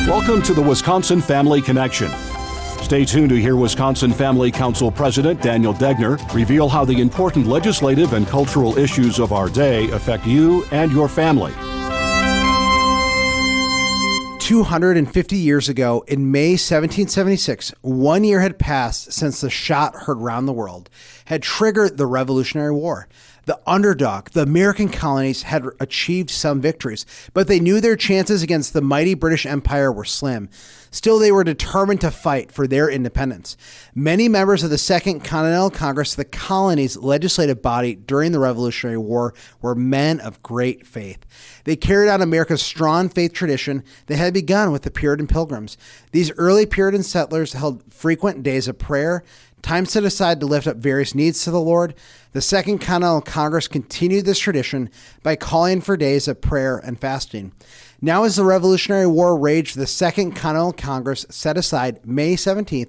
Welcome to the Wisconsin Family Connection. Stay tuned to hear Wisconsin Family Council President Daniel Degner reveal how the important legislative and cultural issues of our day affect you and your family. 250 years ago, in May 1776, 1 year had passed since the shot heard round the world had triggered the Revolutionary War. The underdog, the American colonies, had achieved some victories, but they knew their chances against the mighty British Empire were slim. Still, they were determined to fight for their independence. Many members of the Second Continental Congress, the colonies' legislative body during the Revolutionary War, were men of great faith. They carried on America's strong faith tradition that had begun with the Puritan Pilgrims. These early Puritan settlers held frequent days of prayer, time set aside to lift up various needs to the Lord. The Second Continental Congress continued this tradition by calling for days of prayer and fasting. Now, as the Revolutionary War raged, the Second Continental Congress set aside May 17th,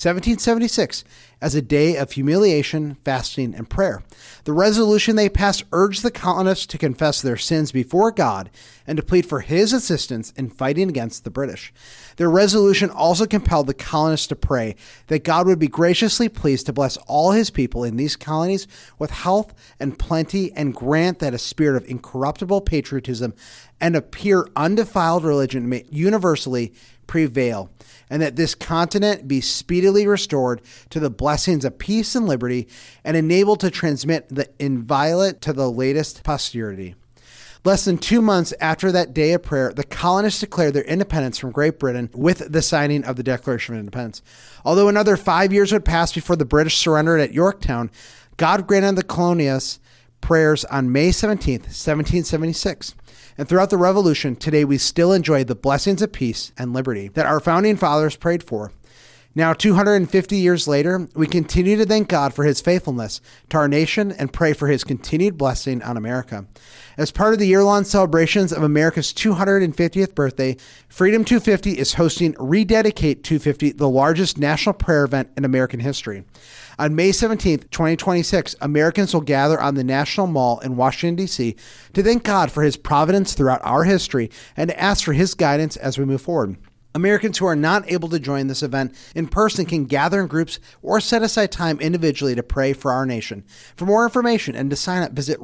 1776, as a day of humiliation, fasting, and prayer. The resolution they passed urged the colonists to confess their sins before God and to plead for his assistance in fighting against the British. Their resolution also compelled the colonists to pray that God would be graciously pleased to bless all his people in these colonies with health and plenty, and grant that a spirit of incorruptible patriotism and a pure, undefiled religion may universally prevail, and that this continent be speedily restored to the blessings of peace and liberty, and enabled to transmit the inviolate to the latest posterity. Less than 2 months after that day of prayer, the colonists declared their independence from Great Britain with the signing of the Declaration of Independence. Although another 5 years would pass before the British surrendered at Yorktown, God granted the colonists prayers on May 17th, 1776. And throughout the Revolution, today we still enjoy the blessings of peace and liberty that our founding fathers prayed for. Now, 250 years later, we continue to thank God for his faithfulness to our nation and pray for his continued blessing on America. As part of the year-long celebrations of America's 250th birthday, Freedom 250 is hosting Rededicate 250, the largest national prayer event in American history. On May 17th, 2026, Americans will gather on the National Mall in Washington, D.C. to thank God for his providence throughout our history and to ask for his guidance as we move forward. Americans who are not able to join this event in person can gather in groups or set aside time individually to pray for our nation. For more information and to sign up, visit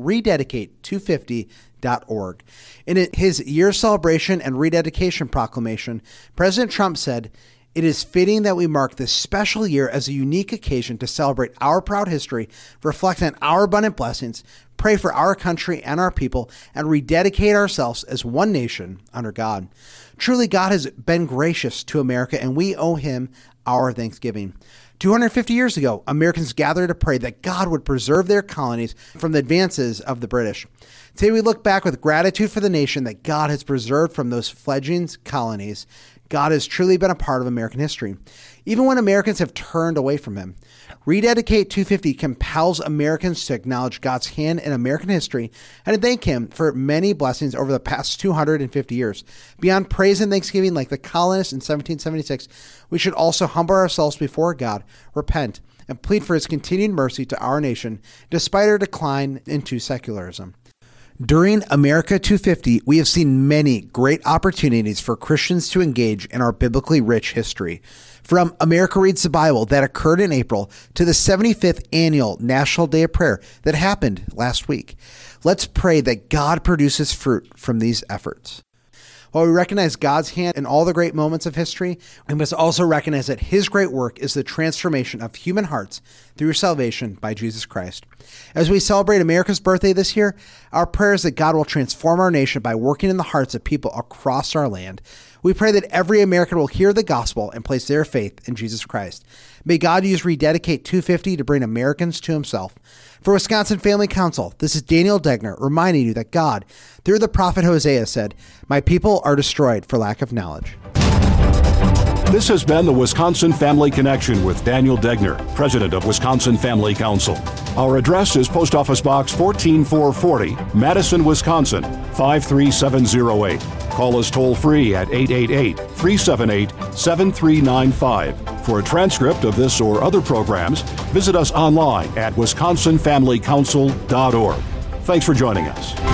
rededicate250.org. In his year celebration and rededication proclamation, President Trump said, "It is fitting that we mark this special year as a unique occasion to celebrate our proud history, reflect on our abundant blessings, pray for our country and our people, and rededicate ourselves as one nation under God." Truly, God has been gracious to America, and we owe him our thanksgiving. 250 years ago, Americans gathered to pray that God would preserve their colonies from the advances of the British. Today, we look back with gratitude for the nation that God has preserved from those fledgling colonies. God has truly been a part of American history, even when Americans have turned away from him. Rededicate 250 compels Americans to acknowledge God's hand in American history and to thank him for many blessings over the past 250 years. Beyond praise and thanksgiving like the colonists in 1776, we should also humble ourselves before God, repent, and plead for his continued mercy to our nation, despite our decline into secularism. During America 250, we have seen many great opportunities for Christians to engage in our biblically rich history. From America Reads the Bible that occurred in April to the 75th annual National Day of Prayer that happened last week. Let's pray that God produces fruit from these efforts. While we recognize God's hand in all the great moments of history, we must also recognize that his great work is the transformation of human hearts through salvation by Jesus Christ. As we celebrate America's birthday this year, our prayer is that God will transform our nation by working in the hearts of people across our land. We pray that every American will hear the gospel and place their faith in Jesus Christ. May God use Rededicate 250 to bring Americans to himself. For Wisconsin Family Council, this is Daniel Degner reminding you that God, through the prophet Hosea, said, "My people are destroyed for lack of knowledge." This has been the Wisconsin Family Connection with Daniel Degner, President of Wisconsin Family Council. Our address is Post Office Box 14440, Madison, Wisconsin, 53708. Call us toll-free at 888-378-7395. For a transcript of this or other programs, visit us online at wisconsinfamilycouncil.org. Thanks for joining us.